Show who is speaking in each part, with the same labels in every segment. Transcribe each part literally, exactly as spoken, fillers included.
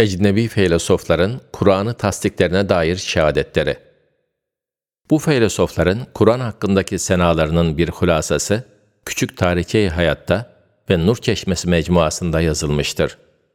Speaker 1: Ecnebi filozofların Kur'an'ı tasdiklerine dair şehadetleri. Bu filozofların Kur'an hakkındaki senalarının bir hulasası, Küçük Tarike-i Hayat'ta ve Nur Çeşmesi mecmuasında yazılmıştır.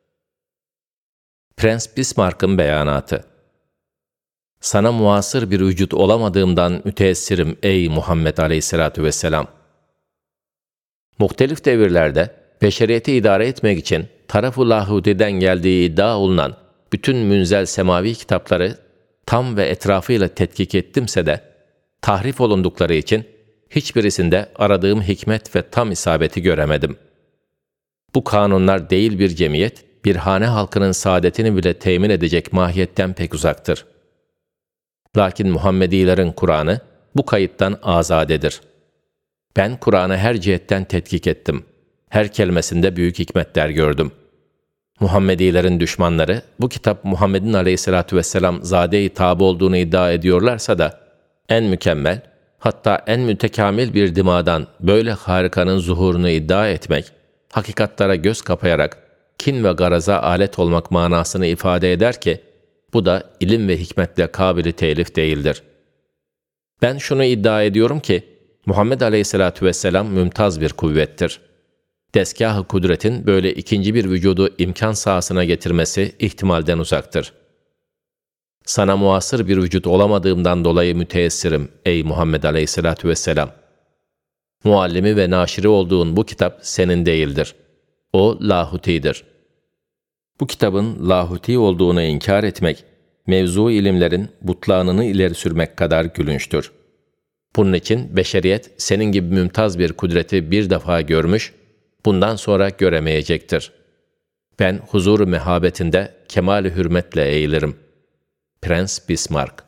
Speaker 1: Prens Bismarck'ın beyanatı. Sana muasır bir vücut olamadığımdan müteessirim ey Muhammed Aleyhisselatü Vesselam. Muhtelif devirlerde beşeriyeti idare etmek için taraf-ı lahudiden geldiği iddia olunan bütün münzel semavi kitapları tam ve etrafıyla tetkik ettimse de tahrif olundukları için hiçbirisinde aradığım hikmet ve tam isabeti göremedim. Bu kanunlar değil bir cemiyet, bir hane halkının saadetini bile temin edecek mahiyetten pek uzaktır. Lakin Muhammedilerin Kur'an'ı bu kayıttan azadedir. Ben Kur'an'ı her cihetten tetkik ettim. Her kelimesinde büyük hikmetler gördüm. Muhammedilerin düşmanları, bu kitap Muhammed'in aleyhissalatü vesselam zade-i tabi olduğunu iddia ediyorlarsa da, en mükemmel, hatta en mütekamil bir dimadan böyle harikanın zuhurunu iddia etmek, hakikatlara göz kapayarak, kin ve garaza alet olmak manasını ifade eder ki, bu da ilim ve hikmetle kabili telif değildir. Ben şunu iddia ediyorum ki, Muhammed Aleyhisselatü Vesselam mümtaz bir kuvvettir. Destgâh-ı kudretin böyle ikinci bir vücudu imkan sahasına getirmesi ihtimalden uzaktır. Sana muasır bir vücut olamadığımdan dolayı müteessirim ey Muhammed Aleyhisselatü Vesselam. Muallimi ve naşiri olduğun bu kitap senin değildir. O lahutidir. Bu kitabın lahuti olduğunu inkar etmek, mevzu ilimlerin butlanını ileri sürmek kadar gülünçtür. Bunun için beşeriyet senin gibi mümtaz bir kudreti bir defa görmüş, bundan sonra göremeyecektir. Ben huzur-u mehabetinde kemal-i hürmetle eğilirim. Prens Bismarck.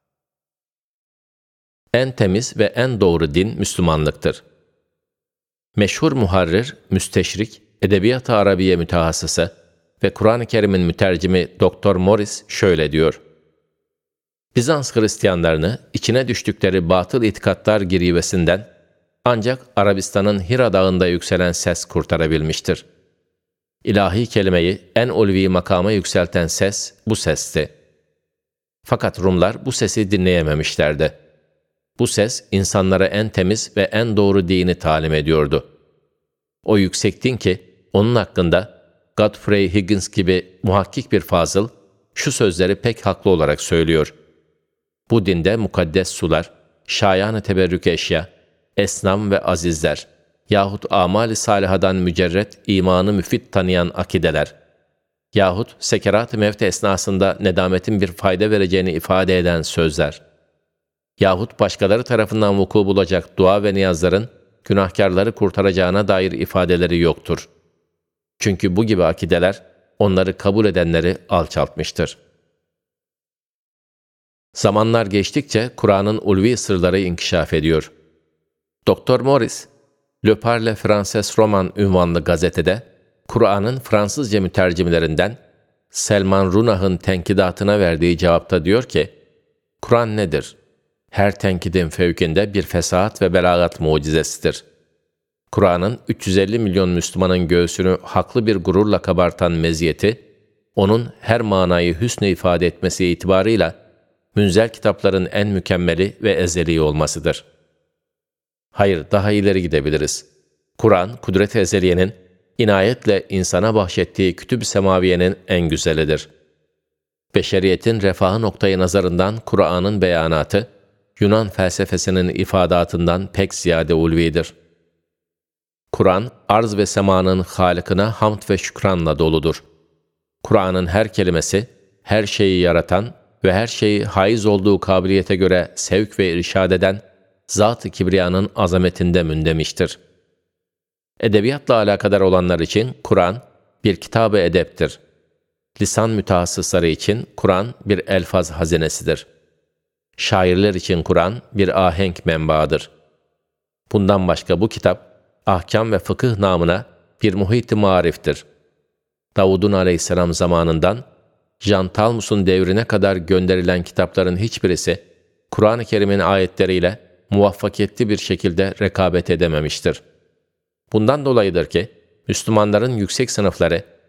Speaker 1: En temiz ve en doğru din Müslümanlıktır. Meşhur muharrir, müsteşrik, edebiyat-ı Arabiye mütehassısı ve Kur'an-ı Kerim'in mütercimi Doktor Morris şöyle diyor: Bizans Hristiyanlarını içine düştükleri batıl itikatlar girivesinden ancak Arabistan'ın Hira Dağı'nda yükselen ses kurtarabilmiştir. İlahi kelimeyi en ulvi makama yükselten ses bu sesti. Fakat Rumlar bu sesi dinleyememişlerdi. Bu ses insanlara en temiz ve en doğru dini talim ediyordu. O yüksek din ki onun hakkında Godfrey Higgins gibi muhakkik bir fazıl şu sözleri pek haklı olarak söylüyor: Bu dinde mukaddes sular, şayan-ı teberrük eşya, esnam ve azizler yahut amali salihadan mücerret imanı müfit tanıyan akideler yahut sekerat-ı mevt esnasında nedametin bir fayda vereceğini ifade eden sözler yahut başkaları tarafından vuku bulacak dua ve niyazların günahkarları kurtaracağına dair ifadeleri yoktur. Çünkü bu gibi akideler onları kabul edenleri alçaltmıştır. Zamanlar geçtikçe Kur'an'ın ulvi sırları inkişaf ediyor. Doktor Morris, Le Parle Français Roman ünvanlı gazetede, Kur'an'ın Fransızca mütercimlerinden Selman Runah'ın tenkidatına verdiği cevapta diyor ki, Kur'an nedir? Her tenkidin fevkinde bir fesahat ve belagat mucizesidir. Kur'an'ın üç yüz elli milyon Müslümanın göğsünü haklı bir gururla kabartan meziyeti, onun her manayı hüsnü ifade etmesi itibarıyla, münzel kitapların en mükemmeli ve ezeli olmasıdır. Hayır, daha ileri gidebiliriz. Kur'an, kudret-i ezeliyenin, inayetle insana bahşettiği kütüb-i semaviyenin en güzelidir. Beşeriyetin refahı noktayı nazarından Kur'an'ın beyanatı, Yunan felsefesinin ifadatından pek ziyade ulvidir. Kur'an, arz ve semanın Halık'ına hamd ve şükranla doludur. Kur'an'ın her kelimesi, her şeyi yaratan ve her şeyi haiz olduğu kabiliyete göre sevk ve irşad eden Zat-ı Kibriya'nın azametinde mündemiştir. Edebiyatla alakadar olanlar için Kur'an bir kitab-ı edeptir. Lisan mütehassısları için Kur'an bir elfaz hazinesidir. Şairler için Kur'an bir ahenk menbaıdır. Bundan başka bu kitap, ahkam ve fıkıh namına bir muhit-i mariftir. Davud'un aleyhisselam zamanından Jean Talmus'un devrine kadar gönderilen kitapların hiçbirisi, Kur'an-ı Kerim'in ayetleriyle muvaffakiyetli bir şekilde rekabet edememiştir. Bundan dolayıdır ki, Müslümanların yüksek sınıfları,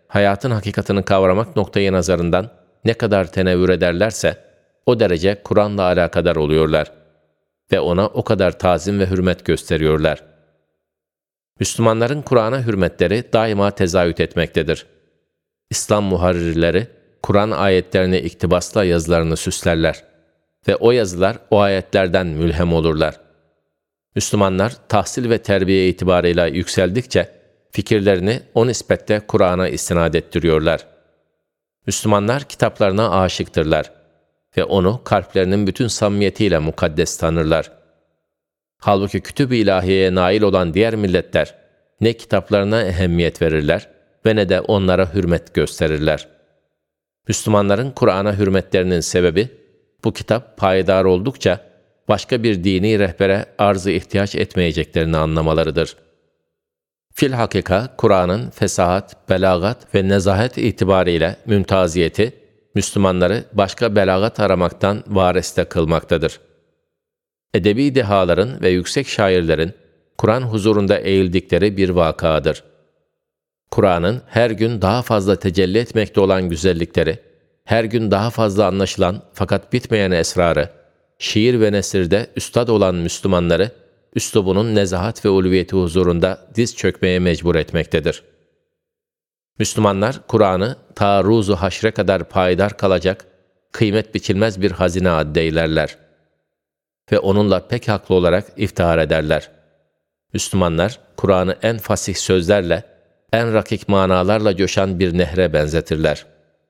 Speaker 1: hayatın hakikatini kavramak noktayı nazarından ne kadar tenevvür ederlerse, o derece Kur'an'la alakadar oluyorlar ve ona o kadar tazim ve hürmet gösteriyorlar. Müslümanların Kur'an'a hürmetleri daima tezahüt etmektedir. İslam muharrirleri, Kur'an ayetlerini iktibasla yazılarını süslerler ve o yazılar o ayetlerden mülhem olurlar. Müslümanlar tahsil ve terbiye itibarıyla yükseldikçe fikirlerini o nispette Kur'an'a istinad ettiriyorlar. Müslümanlar kitaplarına aşıktırlar ve onu kalplerinin bütün samimiyetiyle mukaddes tanırlar. Halbuki kütüb-i ilahiyeye nail olan diğer milletler ne kitaplarına ehemmiyet verirler ve ne de onlara hürmet gösterirler. Müslümanların Kur'an'a hürmetlerinin sebebi, bu kitap payidar oldukça başka bir dini rehbere arz-ı ihtiyaç etmeyeceklerini anlamalarıdır. Filhakika, Kur'an'ın fesahat, belagat ve nezahet itibariyle mümtaziyeti, Müslümanları başka belagat aramaktan vareste kılmaktadır. Edebi dehaların ve yüksek şairlerin Kur'an huzurunda eğildikleri bir vakadır. Kur'an'ın her gün daha fazla tecelli etmekte olan güzellikleri, her gün daha fazla anlaşılan fakat bitmeyen esrarı, şiir ve nesirde üstad olan Müslümanları, üslubunun nezahat ve ulviyeti huzurunda diz çökmeye mecbur etmektedir. Müslümanlar, Kur'an'ı ta ruzu haşre kadar payidar kalacak, kıymet biçilmez bir hazine addeylerler ve onunla pek haklı olarak iftihar ederler. Müslümanlar, Kur'an'ı en fasih sözlerle, en rakik manalarla coşan bir nehre benzetirler.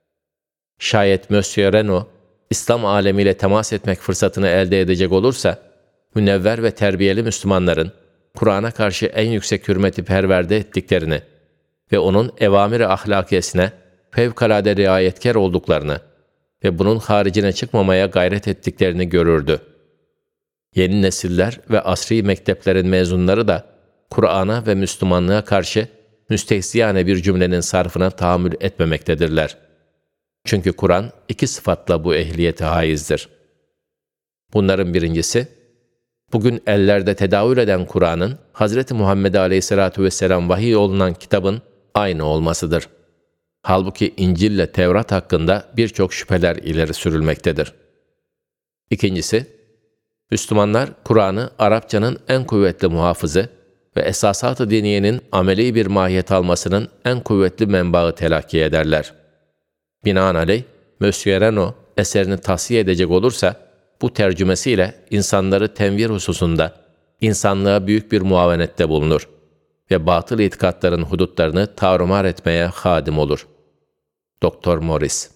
Speaker 1: Şayet Monsieur Renaud, İslam alemiyle temas etmek fırsatını elde edecek olursa, münevver ve terbiyeli Müslümanların Kur'an'a karşı en yüksek hürmeti perverde ettiklerini ve onun evamir-i ahlakiyesine fevkalade riayetkar olduklarını ve bunun haricine çıkmamaya gayret ettiklerini görürdü. Yeni nesiller ve asri mekteplerin mezunları da Kur'an'a ve Müslümanlığa karşı müstehziyane bir cümlenin sarfına tahammül etmemektedirler. Çünkü Kur'an iki sıfatla bu ehliyete haizdir. Bunların birincisi, bugün ellerde tedavül eden Kur'an'ın Hazreti Muhammed Aleyhisselatü Vesselam vahiy olunan kitabın aynı olmasıdır. Halbuki İncil ile Tevrat hakkında birçok şüpheler ileri sürülmektedir. İkincisi, Müslümanlar Kur'an'ı Arapçanın en kuvvetli muhafızı ve esasat-ı diniyenin ameli bir mahiyet almasının en kuvvetli menbaı telakki ederler. Binaenaleyh, Monsieur Renaud eserini tahsiye edecek olursa, bu tercümesiyle insanları tenvir hususunda insanlığa büyük bir muavenette bulunur ve batıl itikatların hudutlarını tarumar etmeye hadim olur. Doktor Morris.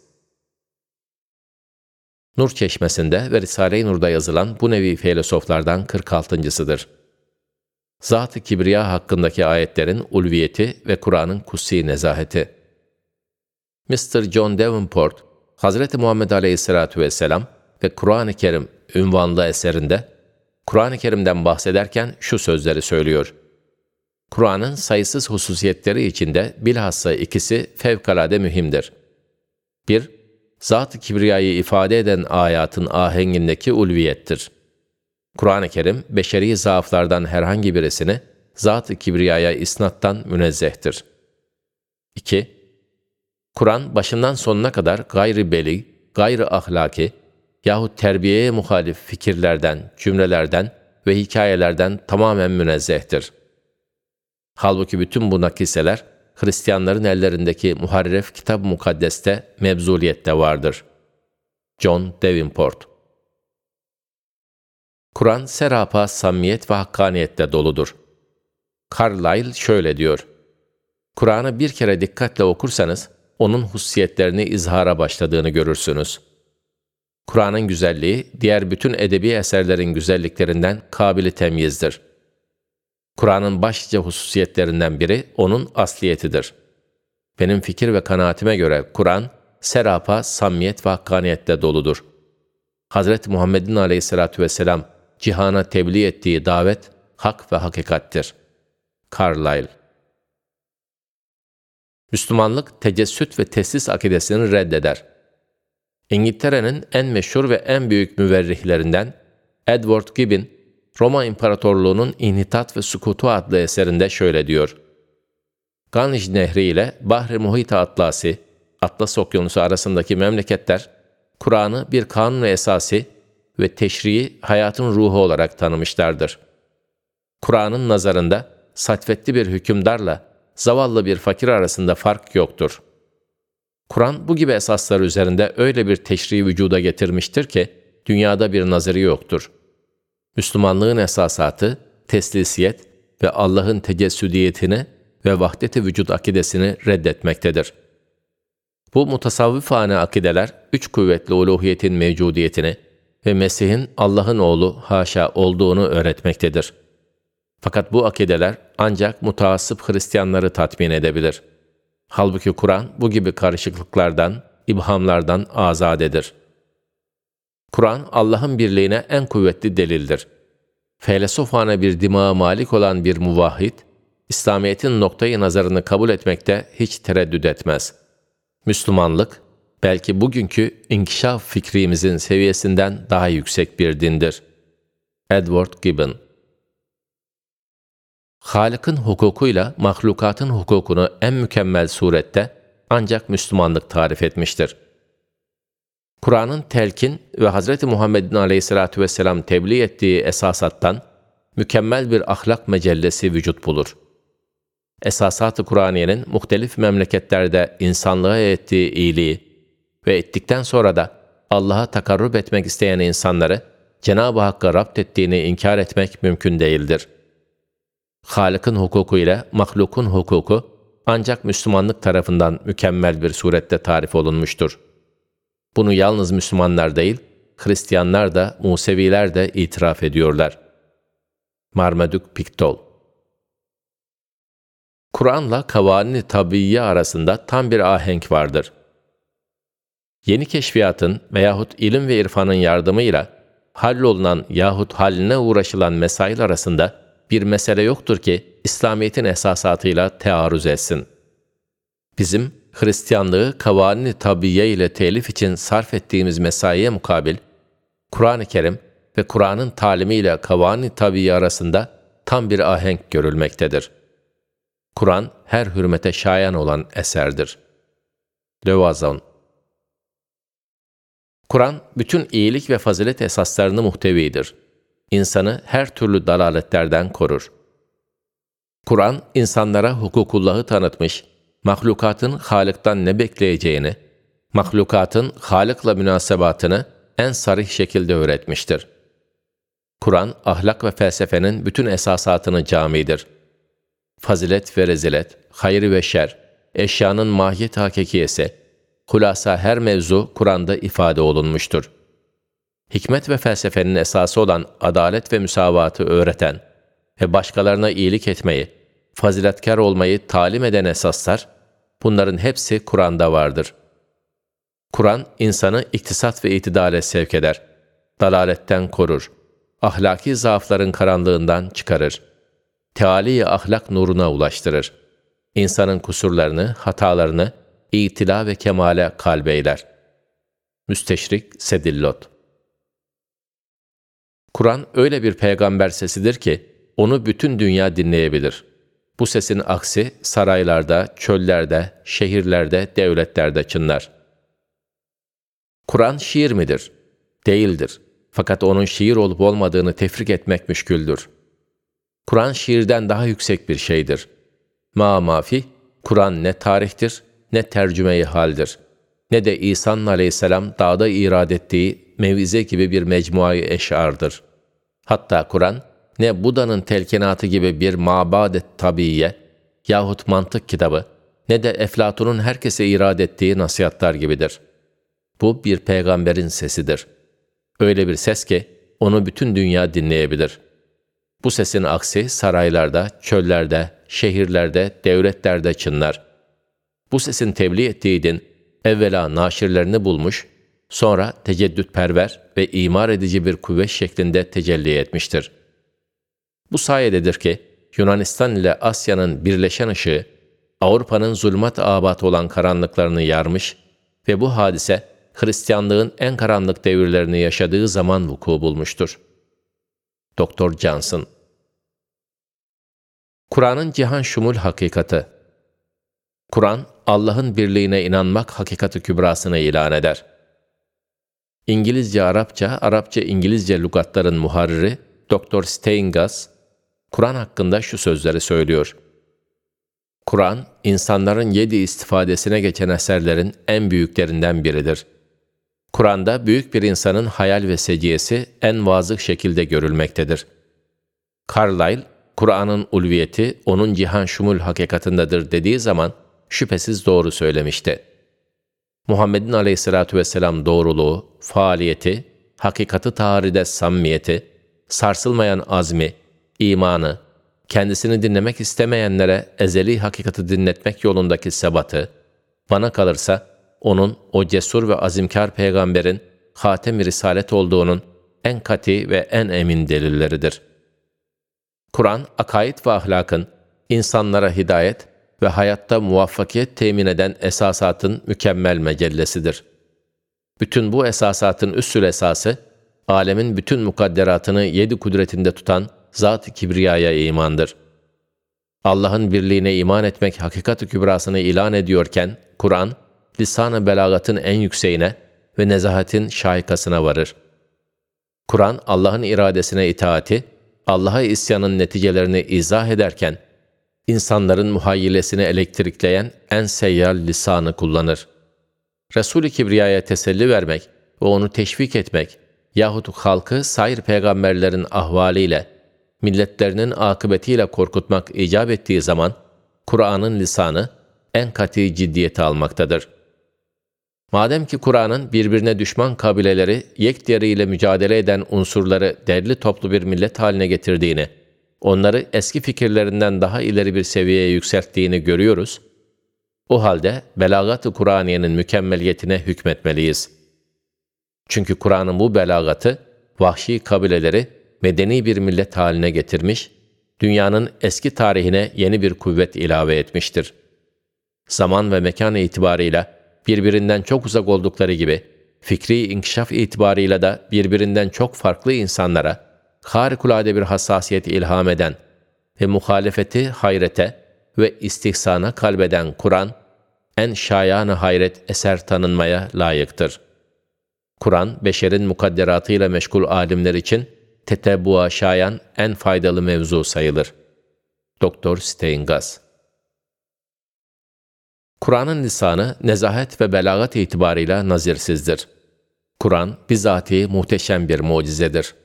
Speaker 1: Nur Çeşmesi'nde ve Risale-i Nur'da yazılan bu nevi filozoflardan kırk altıncısıdır. Zat-ı Kibriya hakkındaki ayetlerin ulviyeti ve Kur'an'ın kutsi nezaheti. mister John Davenport, Hazreti Muhammed Aleyhisselatü Vesselam ve Kur'an-ı Kerim ünvanlı eserinde, Kur'an-ı Kerim'den bahsederken şu sözleri söylüyor. Kur'an'ın sayısız hususiyetleri içinde bilhassa ikisi fevkalade mühimdir. bir Zat-ı Kibriya'yı ifade eden ayatın ahengindeki ulviyettir. Kur'an-ı Kerim, beşeri zaaflardan herhangi birisini Zat-ı Kibriya'ya isnattan münezzehtir. iki Kur'an başından sonuna kadar gayri beli, gayri ahlaki yahut terbiyeye muhalif fikirlerden, cümlelerden ve hikayelerden tamamen münezzehtir. Halbuki bütün bu nakiseler, Hristiyanların ellerindeki muharref Kitab-ı Mukaddes'te mebzuliyette vardır. John Davenport. Kur'an serapa samimiyet ve hakkaniyette doludur. Carlyle şöyle diyor: Kur'an'ı bir kere dikkatle okursanız, onun hususiyetlerini izhara başladığını görürsünüz. Kur'an'ın güzelliği, diğer bütün edebi eserlerin güzelliklerinden kabili temyizdir. Kur'an'ın başlıca hususiyetlerinden biri onun asliyetidir. Benim fikir ve kanaatime göre Kur'an, serapa, samimiyet ve hakkaniyette doludur. Hazreti Muhammed'in aleyhissalatü vesselam cihana tebliğ ettiği davet, hak ve hakikattir. Carlyle. Müslümanlık, tecessüt ve teslis akidesini reddeder. İngiltere'nin en meşhur ve en büyük müverrihlerinden Edward Gibbon, Roma İmparatorluğu'nun İnhitat ve Sukutu adlı eserinde şöyle diyor: Ganj Nehri ile Bahri Muhit-i Atlasi, Atlas Okyanusu arasındaki memleketler, Kur'an'ı bir kanun esası ve teşriği hayatın ruhu olarak tanımışlardır. Kur'an'ın nazarında satvetli bir hükümdarla zavallı bir fakir arasında fark yoktur. Kur'an bu gibi esaslar üzerinde öyle bir teşriği vücuda getirmiştir ki, dünyada bir nazarı yoktur. Müslümanlığın esasatı, teslisiyet ve Allah'ın tecessüdiyetini ve vahdet-i vücut akidesini reddetmektedir. Bu mutasavvıfane akideler, üç kuvvetli uluhiyetin mevcudiyetini ve Mesih'in Allah'ın oğlu haşa olduğunu öğretmektedir. Fakat bu akideler ancak mutaassıp Hristiyanları tatmin edebilir. Halbuki Kur'an bu gibi karışıklıklardan, ibhamlardan azadedir. Kur'an, Allah'ın birliğine en kuvvetli delildir. Felseufane bir dimağa malik olan bir muvahhid, İslamiyet'in noktayı nazarını kabul etmekte hiç tereddüt etmez. Müslümanlık, belki bugünkü inkişaf fikrimizin seviyesinden daha yüksek bir dindir. Edward Gibbon. Halık'ın hukukuyla mahlukatın hukukunu en mükemmel surette ancak Müslümanlık tarif etmiştir. Kur'an'ın telkin ve Hz. Muhammed'in aleyhissalatu vesselam tebliğ ettiği esasattan mükemmel bir ahlak mecellesi vücut bulur. Esasat-ı Kur'aniyenin muhtelif memleketlerde insanlığa ettiği iyiliği ve ettikten sonra da Allah'a takarrub etmek isteyen insanları Cenab-ı Hakk'a rapt ettiğini inkar etmek mümkün değildir. Halık'ın hukuku ile mahlukun hukuku ancak Müslümanlık tarafından mükemmel bir surette tarif olunmuştur. Bunu yalnız Müslümanlar değil, Hristiyanlar da, Museviler de itiraf ediyorlar. Marmaduke Pickthall. Kur'an'la kavanin-i tabiiye arasında tam bir ahenk vardır. Yeni keşfiyatın veyahut ilim ve irfanın yardımıyla hallolunan yahut haline uğraşılan mesail arasında bir mesele yoktur ki İslamiyet'in esasatıyla tearruz etsin. Bizim Hristiyanlığı kavanin-i tabiiye ile telif için sarf ettiğimiz mesaiye mukabil, Kur'an-ı Kerim ve Kur'an'ın talimiyle kavanin-i tabiiye arasında tam bir ahenk görülmektedir. Kur'an her hürmete şayan olan eserdir. Levazan. Kur'an bütün iyilik ve fazilet esaslarını muhtevidir. İnsanı her türlü dalaletlerden korur. Kur'an insanlara hukukullahı tanıtmış, mahlukatın Halık'tan ne bekleyeceğini, mahlukatın Halık'la münasebatını en sarih şekilde öğretmiştir. Kur'an, ahlak ve felsefenin bütün esasatını camidir. Fazilet ve rezilet, hayır ve şer, eşyanın mahiyet hakikiyesi, hulasa her mevzu Kur'an'da ifade olunmuştur. Hikmet ve felsefenin esası olan adalet ve müsavatı öğreten ve başkalarına iyilik etmeyi, faziletkar olmayı talim eden esaslar, bunların hepsi Kur'an'da vardır. Kur'an, insanı iktisat ve itidale sevk eder, dalaletten korur, ahlaki zaafların karanlığından çıkarır, teali ahlak nuruna ulaştırır. İnsanın kusurlarını, hatalarını itila ve kemale kalbeyler. Müsteşrik Sedillot. Kur'an öyle bir peygamber sesidir ki, onu bütün dünya dinleyebilir. Bu sesin aksi saraylarda, çöllerde, şehirlerde, devletlerde çınlar. Kur'an şiir midir? Değildir. Fakat onun şiir olup olmadığını tefrik etmek müşküldür. Kur'an şiirden daha yüksek bir şeydir. Ma mafi, Kur'an ne tarihtir, ne tercüme-i haldir, ne de İsa aleyhisselam dağda irad ettiği mevize gibi bir mecmuayı eşardır. Hatta Kur'an, ne Buda'nın telkinatı gibi bir mabadet tabiiye yahut mantık kitabı, ne de Eflatun'un herkese irad ettiği nasihatlar gibidir. Bu bir peygamberin sesidir. Öyle bir ses ki, onu bütün dünya dinleyebilir. Bu sesin aksi saraylarda, çöllerde, şehirlerde, devletlerde çınlar. Bu sesin tebliğ ettiği din, evvela naşirlerini bulmuş, sonra teceddütperver ve imar edici bir kuvvet şeklinde tecelli etmiştir. Bu sayededir ki, Yunanistan ile Asya'nın birleşen ışığı, Avrupa'nın zulmat abatı olan karanlıklarını yarmış ve bu hadise, Hristiyanlığın en karanlık devirlerini yaşadığı zaman vuku bulmuştur. Doktor Johnson. Kur'an'ın cihan şumul hakikati. Kur'an, Allah'ın birliğine inanmak hakikati kübrasını ilan eder. İngilizce Arapça, Arapça İngilizce lügatların muharriri doktor Steingans, Kur'an hakkında şu sözleri söylüyor. Kur'an, insanların yedi istifadesine geçen eserlerin en büyüklerinden biridir. Kur'an'da büyük bir insanın hayal ve seciyesi en vazıh şekilde görülmektedir. Carlyle, Kur'an'ın ulviyeti onun cihan şumul hakikatindedir dediği zaman şüphesiz doğru söylemişti. Muhammed'in aleyhissalatu vesselam doğruluğu, faaliyeti, hakikati taharide samimiyeti, sarsılmayan azmi, imanı, kendisini dinlemek istemeyenlere ezeli hakikati dinletmek yolundaki sebatı, bana kalırsa onun o cesur ve azimkar peygamberin hatem-i risalet olduğunun en kati ve en emin delilleridir. Kur'an, akaid ve ahlakın, insanlara hidayet ve hayatta muvaffakiyet temin eden esasatın mükemmel mecellesidir. Bütün bu esasatın üssül esası, alemin bütün mukadderatını yedi kudretinde tutan Zat-ı Kibriya'ya imandır. Allah'ın birliğine iman etmek hakikat-ı kübrasını ilan ediyorken, Kur'an, lisan-ı belagatın en yükseğine ve nezahetin şahikasına varır. Kur'an, Allah'ın iradesine itaati, Allah'a isyanın neticelerini izah ederken, insanların muhayyilesini elektrikleyen en seyyal lisanı kullanır. Resul-i Kibriya'ya teselli vermek ve onu teşvik etmek yahut halkı sair peygamberlerin ahvaliyle, milletlerinin akıbetiyle korkutmak icap ettiği zaman, Kur'an'ın lisanı en kat'i ciddiyete almaktadır. Madem ki Kur'an'ın birbirine düşman kabileleri yekdiğeriyle mücadele eden unsurları derli toplu bir millet haline getirdiğini, onları eski fikirlerinden daha ileri bir seviyeye yükselttiğini görüyoruz, o halde belagat-ı Kur'aniyenin mükemmeliyetine hükmetmeliyiz. Çünkü Kur'an'ın bu belagatı, vahşi kabileleri medeni bir millet haline getirmiş, dünyanın eski tarihine yeni bir kuvvet ilave etmiştir. Zaman ve mekan itibarıyla birbirinden çok uzak oldukları gibi, fikri inkişaf itibarıyla da birbirinden çok farklı insanlara harikulade bir hassasiyet ilham eden ve muhalefeti hayrete ve istihsana kalbeden Kur'an, en şayan-ı hayret eser tanınmaya layıktır. Kur'an, beşerin mukadderatıyla meşgul alimler için tetebbuğa şayan en faydalı mevzu sayılır. doktor Steingans. Kur'an'ın lisanı, nezahet ve belagat itibarıyla nazirsizdir. Kur'an, bizatihi muhteşem bir mucizedir.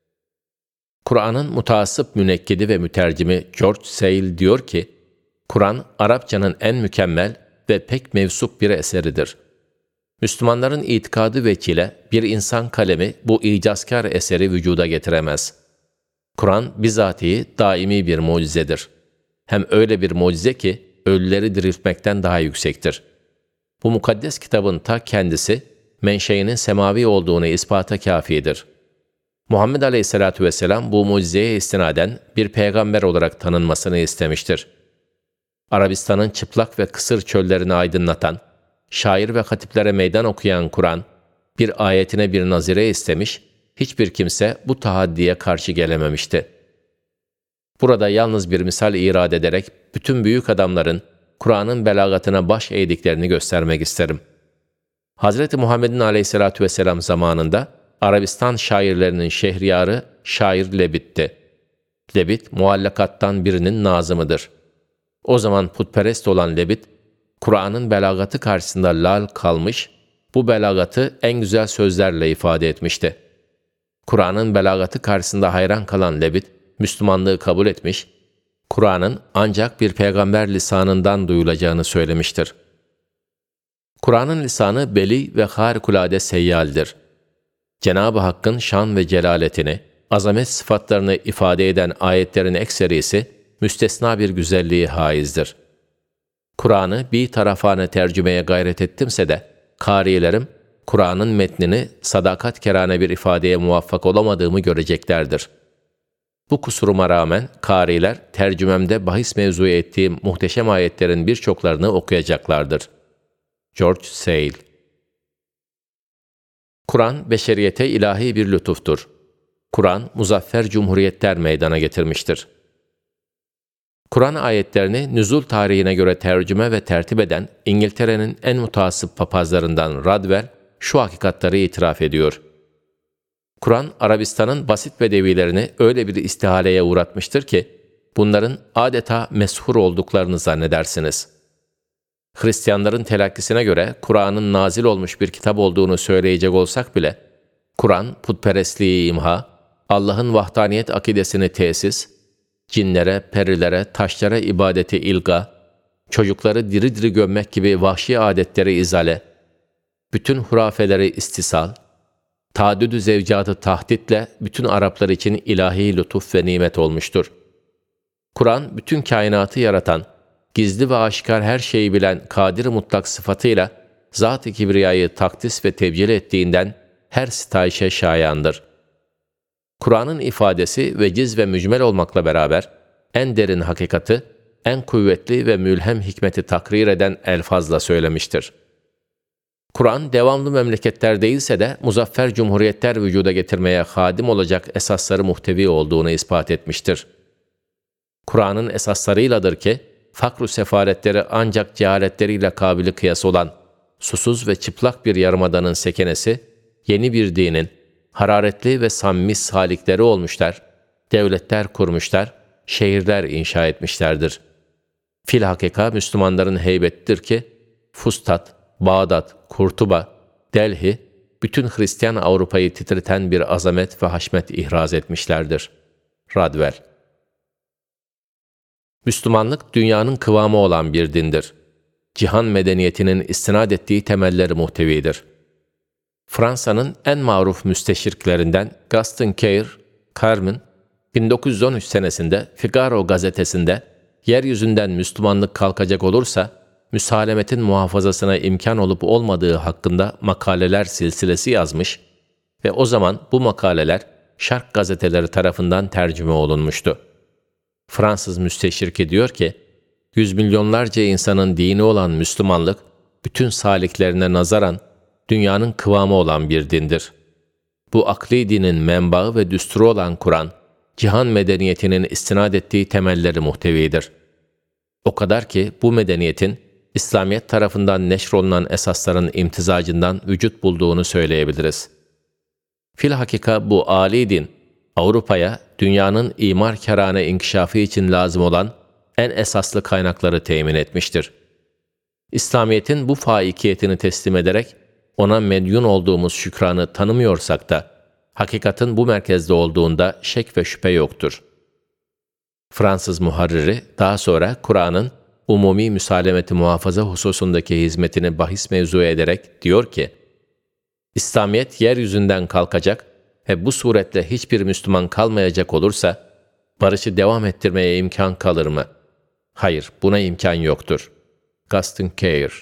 Speaker 1: Kur'an'ın mutasip münekkidi ve mütercimi George Sale diyor ki, Kur'an, Arapçanın en mükemmel ve pek mevsup bir eseridir. Müslümanların itikadı veçile bir insan kalemi bu icazkar eseri vücuda getiremez. Kur'an, bizatihi daimi bir mucizedir. Hem öyle bir mucize ki, ölüleri diriltmekten daha yüksektir. Bu mukaddes kitabın ta kendisi, menşeinin semavi olduğunu ispata kâfidir. Muhammed Aleyhisselatü Vesselam bu mucizeye istinaden bir peygamber olarak tanınmasını istemiştir. Arabistan'ın çıplak ve kısır çöllerini aydınlatan, şair ve hatiplere meydan okuyan Kur'an, bir ayetine bir nazire istemiş, hiçbir kimse bu tahaddiye karşı gelememişti. Burada yalnız bir misal irad ederek bütün büyük adamların Kur'an'ın belagatına baş eğdiklerini göstermek isterim. Hazreti Muhammed'in aleyhissalatu vesselam zamanında Arabistan şairlerinin şehriyarı şair Lebit'ti. Lebit, muallakattan birinin nazımıdır. O zaman putperest olan Lebit, Kur'an'ın belagatı karşısında lal kalmış, bu belagatı en güzel sözlerle ifade etmişti. Kur'an'ın belagatı karşısında hayran kalan Lebit, Müslümanlığı kabul etmiş, Kur'an'ın ancak bir peygamber lisanından duyulacağını söylemiştir. Kur'an'ın lisanı beli ve harikulade seyyaldir. Cenab-ı Hakk'ın şan ve celaletini, azamet sıfatlarını ifade eden ayetlerin ekserisi, müstesna bir güzelliği haizdir. Kur'an'ı bir tarafane tercümeye gayret ettimse de, kârilerim, Kur'an'ın metnini sadakat kerane bir ifadeye muvaffak olamadığımı göreceklerdir. Bu kusuruma rağmen kâriler tercümemde bahis mevzu ettiğim muhteşem ayetlerin birçoklarını okuyacaklardır. George Sale. Kur'an, beşeriyete ilahi bir lütuftur. Kur'an, muzaffer cumhuriyetler meydana getirmiştir. Kur'an ayetlerini nüzul tarihine göre tercüme ve tertip eden İngiltere'nin en mutasip papazlarından Radwell şu hakikatları itiraf ediyor. Kur'an, Arabistan'ın basit bedevilerini öyle bir istihaleye uğratmıştır ki, bunların adeta meshur olduklarını zannedersiniz. Hristiyanların telakkisine göre Kur'an'ın nazil olmuş bir kitap olduğunu söyleyecek olsak bile, Kur'an, putperestliği imha, Allah'ın vahdaniyet akidesini tesis, cinlere, perilere, taşlara ibadeti ilga, çocukları diri diri gömmek gibi vahşi adetleri izale, bütün hurafeleri istisal, tadüdü zevcatı tahditle bütün Araplar için ilahi lütuf ve nimet olmuştur. Kur'an, bütün kainatı yaratan, gizli ve aşikar her şeyi bilen kadir mutlak sıfatıyla Zat-ı Kibriya'yı takdis ve tebcil ettiğinden her sitayişe şayandır. Kur'an'ın ifadesi veciz ve mücmel olmakla beraber en derin hakikati, en kuvvetli ve mülhem hikmeti takrir eden elfazla söylemiştir. Kur'an, devamlı memleketler değilse de muzaffer cumhuriyetler vücuda getirmeye hadim olacak esasları muhtevi olduğunu ispat etmiştir. Kur'an'ın esaslarıyladır ki, fakr-ı sefaletleri ancak cehaletleriyle kabili kıyas olan, susuz ve çıplak bir yarımadanın sekenesi, yeni bir dinin, hararetli ve samimi salikleri olmuşlar, devletler kurmuşlar, şehirler inşa etmişlerdir. Filhakika Müslümanların heybettir ki, Fustat, Bağdat, Kurtuba, Delhi, bütün Hristiyan Avrupa'yı titreten bir azamet ve haşmet ihraz etmişlerdir. Radwell. Müslümanlık dünyanın kıvamı olan bir dindir. Cihan medeniyetinin istinad ettiği temelleri muhtevidir. Fransa'nın en maruf müsteşriklerinden Gaston Caire-Carmen, bin dokuz yüz on üç senesinde Figaro gazetesinde yeryüzünden Müslümanlık kalkacak olursa, müsalemetin muhafazasına imkan olup olmadığı hakkında makaleler silsilesi yazmış ve o zaman bu makaleler Şark gazeteleri tarafından tercüme olunmuştu. Fransız müsteşriki diyor ki, yüz milyonlarca insanın dini olan Müslümanlık, bütün saliklerine nazaran dünyanın kıvamı olan bir dindir. Bu akli dinin menbaı ve düsturu olan Kur'an, cihan medeniyetinin istinad ettiği temelleri muhtevidir. O kadar ki bu medeniyetin, İslamiyet tarafından neşrolunan esasların imtizacından vücut bulduğunu söyleyebiliriz. Filhakika bu âli din, Avrupa'ya dünyanın imarkârane inkişafı için lazım olan en esaslı kaynakları temin etmiştir. İslamiyet'in bu faikiyetini teslim ederek ona medyun olduğumuz şükranı tanımıyorsak da, hakikatin bu merkezde olduğunda şek ve şüphe yoktur. Fransız muharriri daha sonra Kur'an'ın umumi müsalemeti muhafaza hususundaki hizmetini bahis mevzu ederek diyor ki, İslamiyet yeryüzünden kalkacak ve bu suretle hiçbir Müslüman kalmayacak olursa, barışı devam ettirmeye imkan kalır mı? Hayır, buna imkan yoktur. Gaston Caire.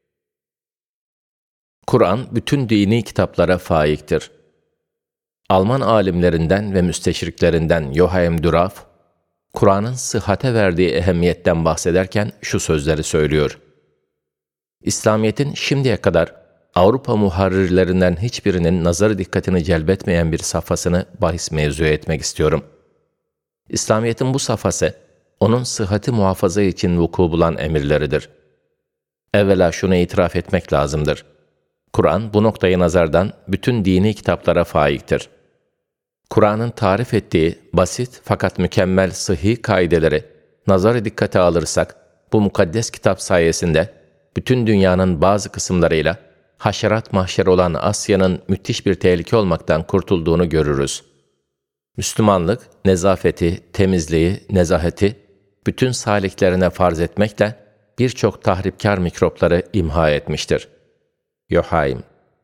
Speaker 1: Kur'an bütün dini kitaplara faiktir. Alman alimlerinden ve müsteşriklerinden Joachim Düraf, Kur'an'ın sıhhate verdiği ehemmiyetten bahsederken şu sözleri söylüyor. İslamiyet'in şimdiye kadar Avrupa muharrirlerinden hiçbirinin nazar dikkatini celbetmeyen bir safhasını bahis mevzu etmek istiyorum. İslamiyet'in bu safhası, onun sıhhati muhafaza için vuku bulan emirleridir. Evvela şunu itiraf etmek lazımdır. Kur'an bu noktayı nazardan bütün dini kitaplara faiktir. Kur'an'ın tarif ettiği basit fakat mükemmel sıhhi kaideleri nazara dikkate alırsak, bu mukaddes kitap sayesinde bütün dünyanın bazı kısımlarıyla haşerat mahşer olan Asya'nın müthiş bir tehlike olmaktan kurtulduğunu görürüz. Müslümanlık, nezafeti, temizliği, nezaheti bütün saliklerine farz etmekle birçok tahripkar mikropları imha etmiştir. Joachim.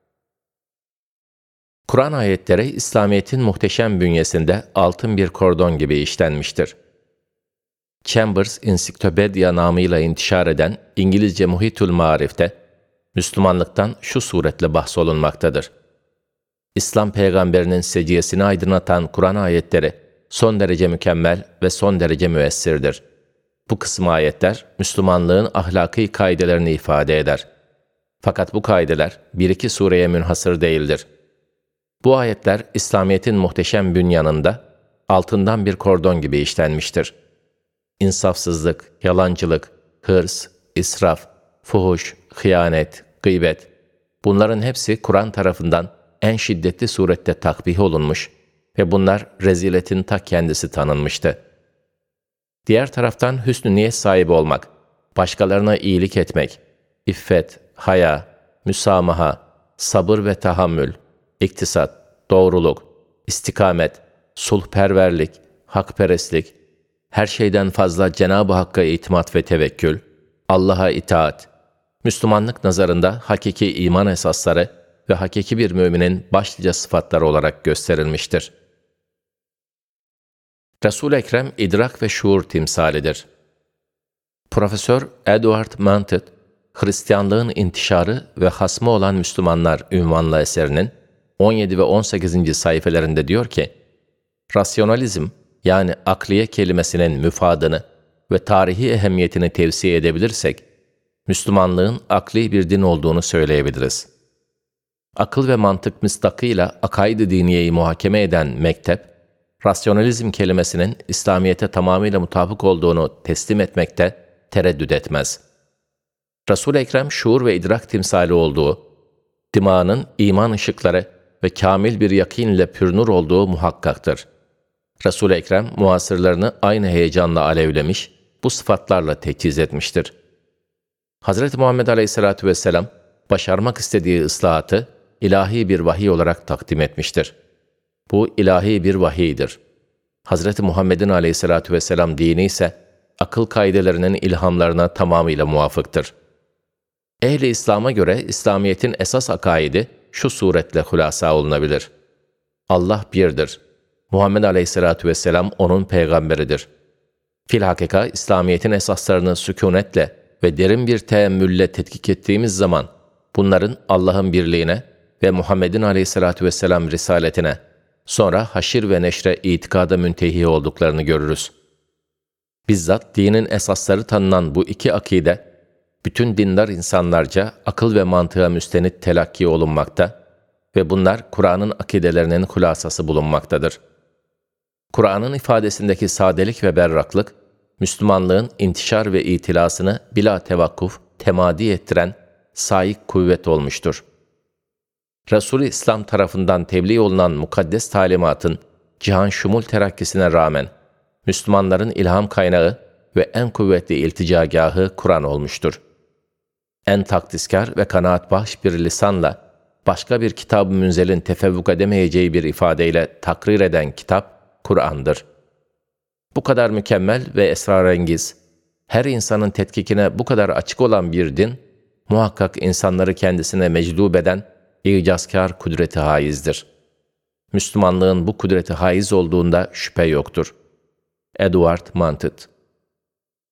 Speaker 1: Kur'an ayetleri İslamiyet'in muhteşem bünyesinde altın bir kordon gibi işlenmiştir. Chambers Encyclopedia namıyla intişar eden İngilizce Muhitül Marif'te Müslümanlıktan şu suretle bahsolunmaktadır. İslam peygamberinin seciyesini aydınlatan Kur'an ayetleri son derece mükemmel ve son derece müessirdir. Bu kısım ayetler Müslümanlığın ahlaki kaidelerini ifade eder. Fakat bu kaideler bir iki sureye münhasır değildir. Bu ayetler İslamiyet'in muhteşem bünyanında altından bir kordon gibi işlenmiştir. insafsızlık, yalancılık, hırs, israf, fuhuş, hıyanet, gıybet, bunların hepsi Kur'an tarafından en şiddetli surette takbih olunmuş ve bunlar reziletin ta kendisi tanınmıştı. Diğer taraftan hüsnü niyet sahibi olmak, başkalarına iyilik etmek, iffet, haya, müsamaha, sabır ve tahammül, iktisat, doğruluk, istikamet, sulhperverlik, hakperestlik, her şeyden fazla Cenab-ı Hakk'a itimat ve tevekkül, Allah'a itaat, Müslümanlık nazarında hakiki iman esasları ve hakiki bir müminin başlıca sıfatları olarak gösterilmiştir. Resul-i Ekrem idrak ve şuur timsalidir. Profesör Edward Manted, Hristiyanlığın intişarı ve hasmı olan Müslümanlar ünvanlı eserinin on yedi ve on sekizinci sayfelerinde diyor ki, rasyonalizm yani akliye kelimesinin müfadını ve tarihi ehemmiyetini tevsiye edebilirsek, Müslümanlığın akli bir din olduğunu söyleyebiliriz. Akıl ve mantık mısdakıyla akaid-i diniyeyi muhakeme eden mektep, rasyonalizm kelimesinin İslamiyet'e tamamıyla mutabık olduğunu teslim etmekte tereddüt etmez. Resul-i Ekrem şuur ve idrak timsali olduğu, dimağının iman ışıkları ve kamil bir yakin ile pürnur olduğu muhakkaktır. Resul-i Ekrem muasırlarını aynı heyecanla alevlemiş, bu sıfatlarla teçhiz etmiştir. Hazreti Muhammed Aleyhisselatü Vesselam, başarmak istediği ıslahatı ilahi bir vahiy olarak takdim etmiştir. Bu ilahi bir vahiydir. Hazreti Muhammed'in Aleyhisselatü Vesselam dini ise akıl kaidelerinin ilhamlarına tamamıyla muvafıktır. Ehl-i İslam'a göre İslamiyet'in esas akaidi şu suretle hulasa olunabilir. Allah birdir. Muhammed Aleyhisselatü Vesselam onun peygamberidir. Filhakika İslamiyet'in esaslarını sükunetle ve derin bir teemmülle tetkik ettiğimiz zaman bunların Allah'ın birliğine ve Muhammed'in Aleyhisselatü Vesselam risaletine, sonra haşir ve neşre itikada müntehi olduklarını görürüz. Bizzat dinin esasları tanınan bu iki akide, bütün dindar insanlarca akıl ve mantığa müstenit telakki olunmakta ve bunlar Kur'an'ın akidelerinin hulasası bulunmaktadır. Kur'an'ın ifadesindeki sadelik ve berraklık, Müslümanlığın intişar ve itilasını bila tevakkuf, temadi ettiren saik kuvvet olmuştur. Resul-i İslam tarafından tebliğ olunan mukaddes talimatın cihan şumul terakkisine rağmen, Müslümanların ilham kaynağı ve en kuvvetli ilticagahı Kur'an olmuştur. En takdiskar ve kanaatbahş bir lisanla, başka bir kitab-ı münzelin tefevvuk edemeyeceği bir ifadeyle takrir eden kitap, Kur'an'dır. Bu kadar mükemmel ve esrarengiz, her insanın tetkikine bu kadar açık olan bir din, muhakkak insanları kendisine meclub eden icazkar kudreti haizdir. Müslümanlığın bu kudreti haiz olduğunda şüphe yoktur. Edward Manted.